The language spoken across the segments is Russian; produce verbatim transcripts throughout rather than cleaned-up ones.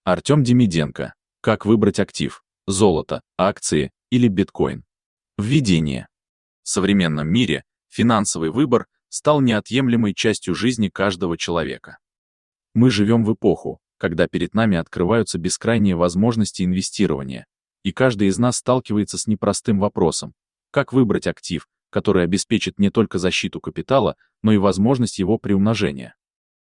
Артем Демиденко. Как выбрать актив? Золото, акции или биткоин? Введение. В современном мире финансовый выбор стал неотъемлемой частью жизни каждого человека. Мы живем в эпоху, когда перед нами открываются бескрайние возможности инвестирования, и каждый из нас сталкивается с непростым вопросом: как выбрать актив, который обеспечит не только защиту капитала, но и возможность его приумножения?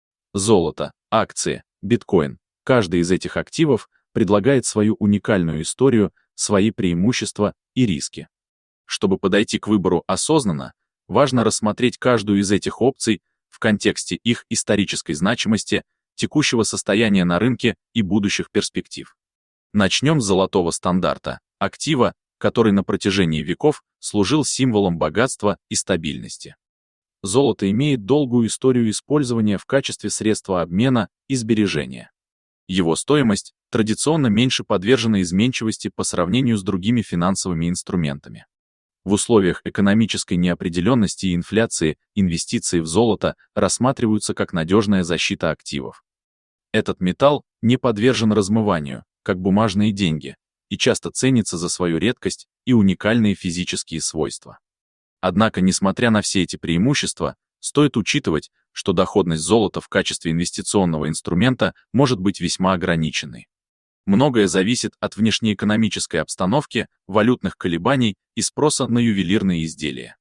Золото, акции, биткоин. Каждый из этих активов предлагает свою уникальную историю, свои преимущества и риски. Чтобы подойти к выбору осознанно, важно рассмотреть каждую из этих опций в контексте их исторической значимости, текущего состояния на рынке и будущих перспектив. Начнем с золотого стандарта, актива, который на протяжении веков служил символом богатства и стабильности. Золото имеет долгую историю использования в качестве средства обмена и сбережения. Его стоимость традиционно меньше подвержена изменчивости по сравнению с другими финансовыми инструментами. В условиях экономической неопределенности и инфляции инвестиции в золото рассматриваются как надежная защита активов. Этот металл не подвержен размыванию, как бумажные деньги, и часто ценится за свою редкость и уникальные физические свойства. Однако, несмотря на все эти преимущества, стоит учитывать, что доходность золота в качестве инвестиционного инструмента может быть весьма ограниченной. Многое зависит от внешнеэкономической обстановки, валютных колебаний и спроса на ювелирные изделия.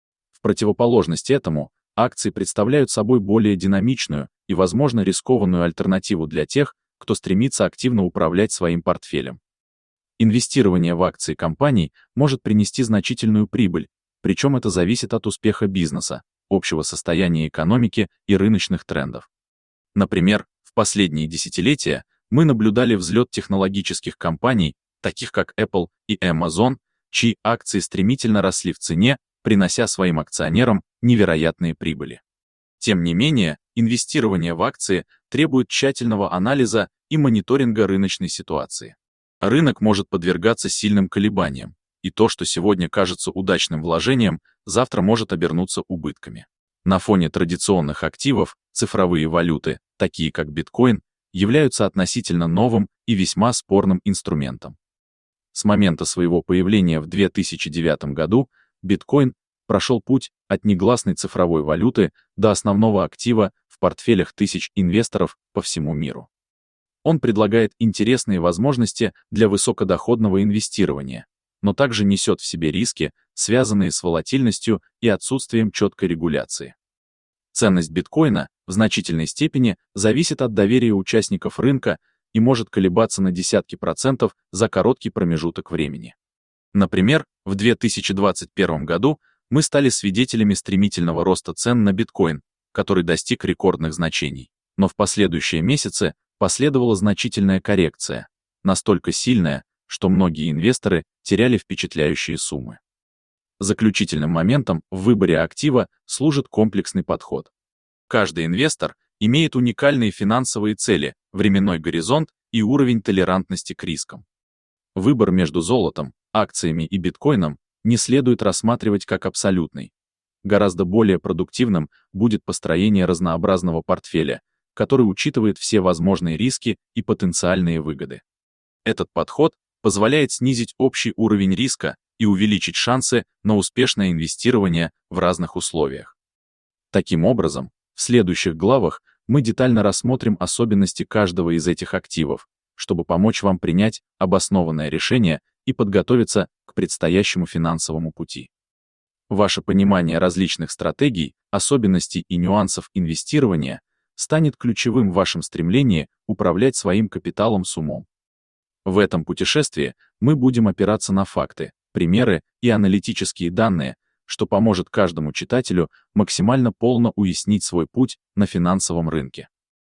В противоположность этому, акции представляют собой более динамичную и, возможно, рискованную альтернативу для тех, кто стремится активно управлять своим портфелем. Инвестирование в акции компаний может принести значительную прибыль, причем это зависит от успеха бизнеса, общего состояния экономики и рыночных трендов. Например, в последние десятилетия мы наблюдали взлет технологических компаний, таких как Apple и Amazon, чьи акции стремительно росли в цене, принося своим акционерам невероятные прибыли. Тем не менее, инвестирование в акции требует тщательного анализа и мониторинга рыночной ситуации. Рынок может подвергаться сильным колебаниям, и то, что сегодня кажется удачным вложением, завтра может обернуться убытками. На фоне традиционных активов цифровые валюты, такие как биткоин, являются относительно новым и весьма спорным инструментом. С момента своего появления в две тысячи девятом году биткоин прошел путь от негласной цифровой валюты до основного актива в портфелях тысяч инвесторов по всему миру. Он предлагает интересные возможности для высокодоходного инвестирования, но также несет в себе риски, связанные с волатильностью и отсутствием четкой регуляции. Ценность биткоина в значительной степени зависит от доверия участников рынка и может колебаться на десятки процентов за короткий промежуток времени. Например, в две тысячи двадцать первом году мы стали свидетелями стремительного роста цен на биткоин, который достиг рекордных значений, но в последующие месяцы последовала значительная коррекция, настолько сильная, что многие инвесторы теряли впечатляющие суммы. Заключительным моментом в выборе актива служит комплексный подход. Каждый инвестор имеет уникальные финансовые цели, временной горизонт и уровень толерантности к рискам. Выбор между золотом, акциями и биткоином не следует рассматривать как абсолютный. Гораздо более продуктивным будет построение разнообразного портфеля, который учитывает все возможные риски и потенциальные выгоды. Этот подход позволяет снизить общий уровень риска и увеличить шансы на успешное инвестирование в разных условиях. Таким образом, в следующих главах мы детально рассмотрим особенности каждого из этих активов, чтобы помочь вам принять обоснованное решение и подготовиться к предстоящему финансовому пути. Ваше понимание различных стратегий, особенностей и нюансов инвестирования станет ключевым в вашем стремлении управлять своим капиталом с умом. В этом путешествии мы будем опираться на факты, примеры и аналитические данные, что поможет каждому читателю максимально полно уяснить свой путь на финансовом рынке.